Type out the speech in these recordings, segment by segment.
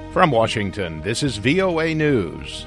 From Washington, this is VOA News.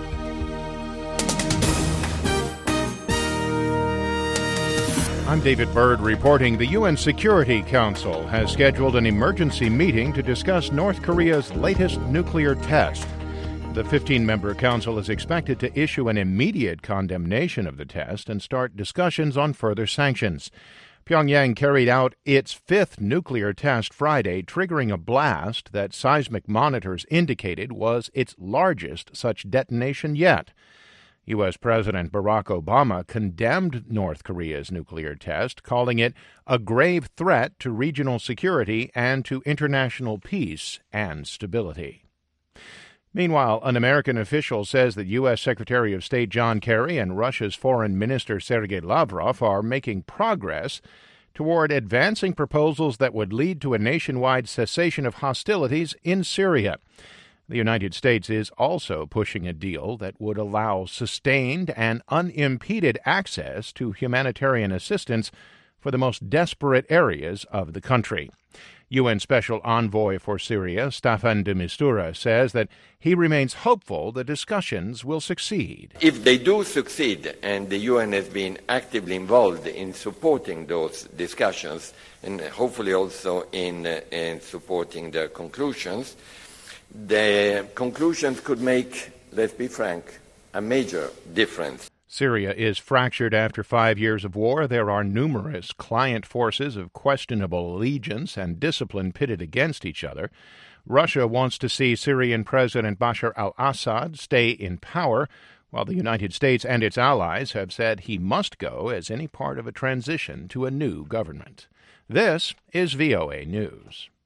I'm David Byrd reporting the UN Security Council has scheduled an emergency meeting to discuss North Korea's latest nuclear test. The 15-member council is expected to issue an immediate condemnation of the test and start discussions on further sanctions. Pyongyang carried out its fifth nuclear test Friday, triggering a blast that seismic monitors indicated was its largest such detonation yet. U.S. President Barack Obama condemned North Korea's nuclear test, calling it a grave threat to regional security and to international peace and stability. Meanwhile, an American official says that U.S. Secretary of State John Kerry and Russia's Foreign Minister Sergei Lavrov are making progress toward advancing proposals that would lead to a nationwide cessation of hostilities in Syria. The United States is also pushing a deal that would allow sustained and unimpeded access to humanitarian assistance for the most desperate areas of the country. UN Special Envoy for Syria, Staffan de Mistura, says that he remains hopeful the discussions will succeed. If they do succeed, and the UN has been actively involved in supporting those discussions, and hopefully also in supporting the conclusions could make, let's be frank, a major difference. Syria is fractured after 5 years of war. There are numerous client forces of questionable allegiance and discipline pitted against each other. Russia wants to see Syrian President Bashar al-Assad stay in power, while the United States and its allies have said he must go as any part of a transition to a new government. This is VOA News.